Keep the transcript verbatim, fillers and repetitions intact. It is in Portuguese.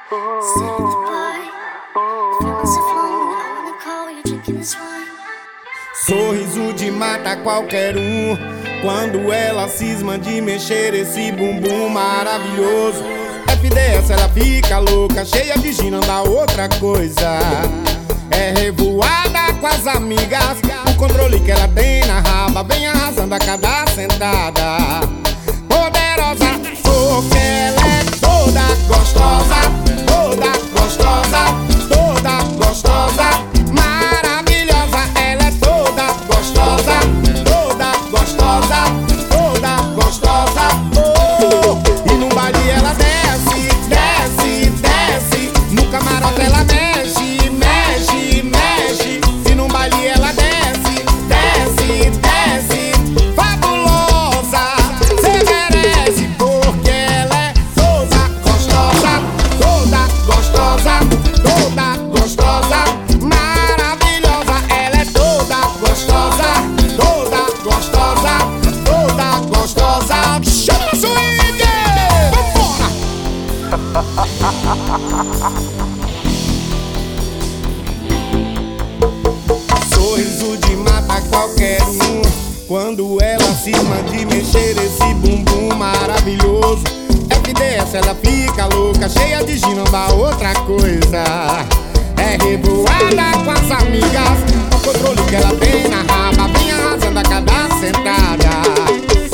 Sorriso de mata qualquer um quando ela cisma de mexer esse bumbum maravilhoso. F D S ela fica louca, cheia de gina, da outra coisa. É revoada com as amigas, o controle que ela tem na raba vem arrasando a cada sentada. Poderosa, porque ela é toda gostosa, toda gostosa, toda gostosa. Maravilhosa, ela é toda gostosa, toda gostosa, toda gostosa. Oh, e no baile ela desce, desce, desce. No camarote ela mexe, mexe, mexe. E no baile ela desce, desce, desce. Fabulosa, cê merece, porque ela é toda gostosa, toda gostosa, toda gostosa. Maravilhosa, ela é toda gostosa, toda gostosa, toda gostosa. Chama o swing! Sorriso de mata qualquer um quando ela cisma de mexer esse bumbum maravilhoso. F D S ela fica louca, cheia de gina, da outra coisa. É revoada com as amigas, o controle que ela tem na raba vem arrasando a cada sentada.